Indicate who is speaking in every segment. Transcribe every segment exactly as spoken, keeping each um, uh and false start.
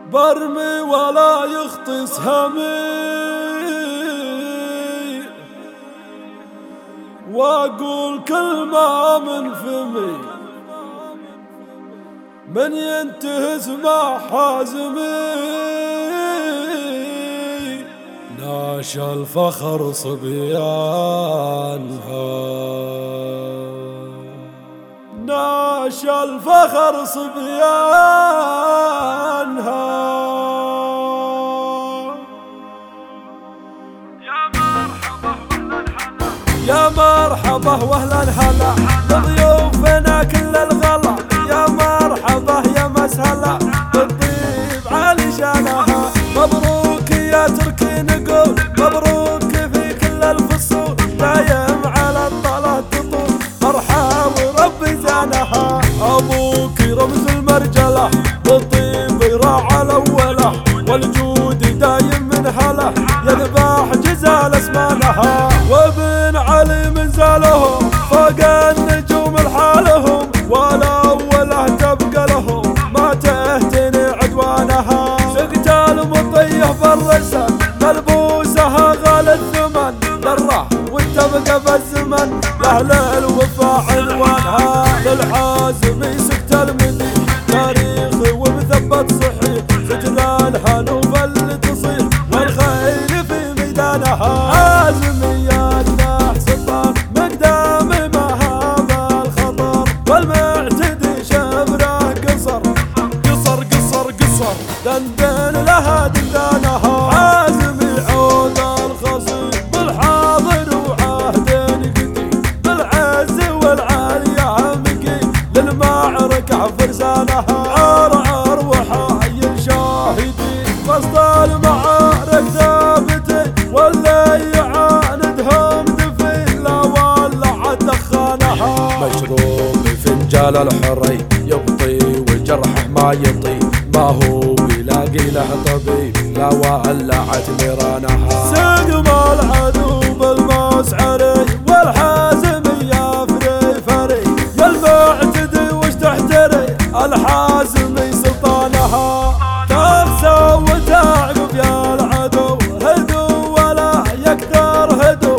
Speaker 1: برمي ولا يخطي سهمي واقول كلمة من فمي من ينتهز مع حازمي ناشا الفخر صبيانها ناشا الفخر صبيانها يا مرحبا واهلا هلا بضيوفنا كل الغلا يا مرحبا يا مسهلا بالطيب عالي شانها مبروك يا تركي نقول مبروك في كل الفصول دايم على الطلة تطول فرحة وربي زانها ابوك رمز المرجله بالطيب يراعى الاوله والجود دايم من هله يذبح جزال اسمانها وابن علي من زالهم فوق النجوم لحالهم ولا وله تبقى لهم ما تهتني عدوانها سقت المطيه بالرسل ملبوسها غالي الثمن للره والتبقى بالزمن لاهل الوفا عنوانها للحازمي سكت المدي تاريخي ومثبت صحي سجلانها نوبل تصيح والخيل في ميدانها حازمي يا الناح سلطان مقدامي ما هذا الخطر والمعتدي شبره قصر قصر قصر قصر دندن لها دندانها حازمي عود الخصيب بالحاضر وعهد قديم بالعز والعالية مقيم للمعركة فرسانها عرعر وحي الشاهدين قصد المعارك ثابتين واللي يعاندهم دفين لا ولع دخانها مشروب فنجال الحري يبطي وجرحه ما يطي ما هو يلاقي له طبيب لا ولعت نيرانها سقم العدو بالمسعري والحازمي يا فري فري يا المعتدي وش تحتري الحازمي سلطانها تغسى وتعقب يا العدو هدو ولا يقدر هدو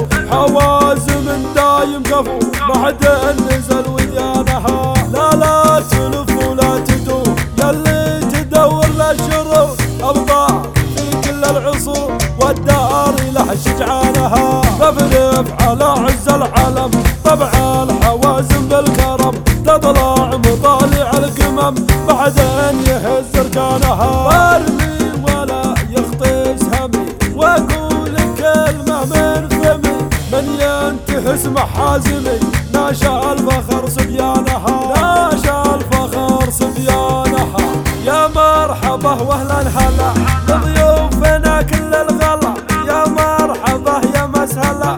Speaker 1: حوازم دايم كفو ما حد نزل وديانها لا لا تلف ولا تدور يلي تدور للشرور ابطال في كل العصور والدار له شجعانها تفرف على عز العلم طبع الحوازم بالكرم تطلع مطالع القمم بعد ان يهز اركانها برمي ولا يخطي سهمي واقول كلمه من فمي من ينتهز محازمي ناشا الفخر صبيانها ناشا الفخر صبيانها يا مرحبا واهلا هلا بضيوفنا كل الغلا يا مرحبا يا مسهلا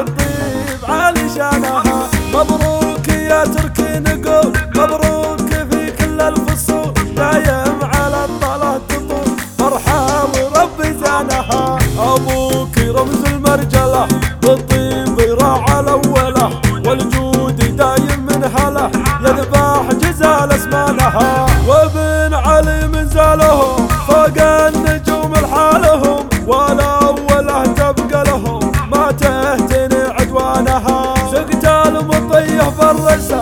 Speaker 1: بالطيب عالي شانها مبروك يا تركي نقول مبروك في كل الفصول دايم على الطلة تطول فرحة وربي زانها ابوك رمز المرجله بالطيب يراعى الاوله والجود دايم من هله يذبح جزال اسمانها وابن علي من زالهم فوق النجوم لحالهم ولا وله تبقى لهم ما تهتني عدوانها سقت المطيه بالرسل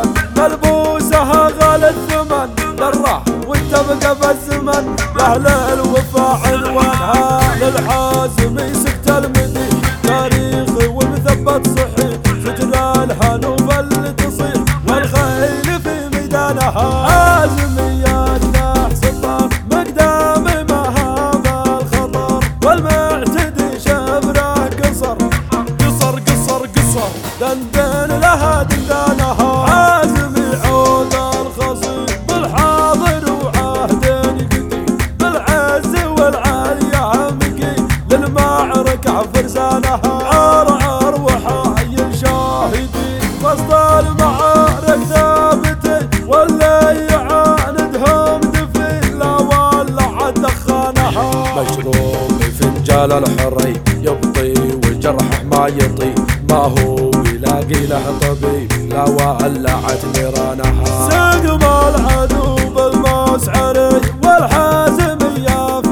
Speaker 1: ملبوسها غالي الثمن للره والتبقى بالزمن لاهل الوفا عنوانها للحازمي سكت المدي تاريخي ومثبت صحي سجلانها نوبل تصيح والخيل في ميدانها حازمي يا الناح سلطان مقدامي ما هذا الخطر والمعتدي شبره قصر قصر قصر قصر دندن لها دندانها حازمي عود الخصيب بالحاضر وعهد قديم بالعز والعالية مقيم للمعركة فرسانها عرعر وحي الشاهدين قصد المعارك ثابتين واللي يعاندهم دفين لا ولع دخانها مشروب فنجال الحري يبطي وجرحه ما يطي ما هو يلاقي له طبيب لا ولعت نيرانها سقم العدو بالمسعري والحازمي يا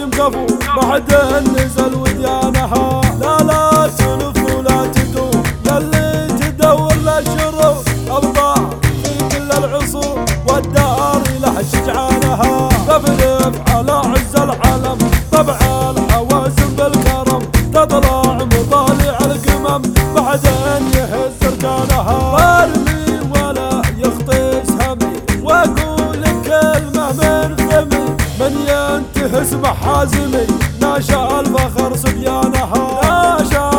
Speaker 1: كفو ما حد نزل وديانها. لا لا تلف ولا تدوم يلي تدور للشروق أبطال في كل العصور والدار له شجعانها. تفلف على عز العلم طبع الحوازن بالكرم تطلع مطالع القمم بعدين يهز ركانها. وارمي ولا يخطي سهمي واقول كلمة من فمي من ينتهز محازمي ناشا الفخر صبيانها. ناشا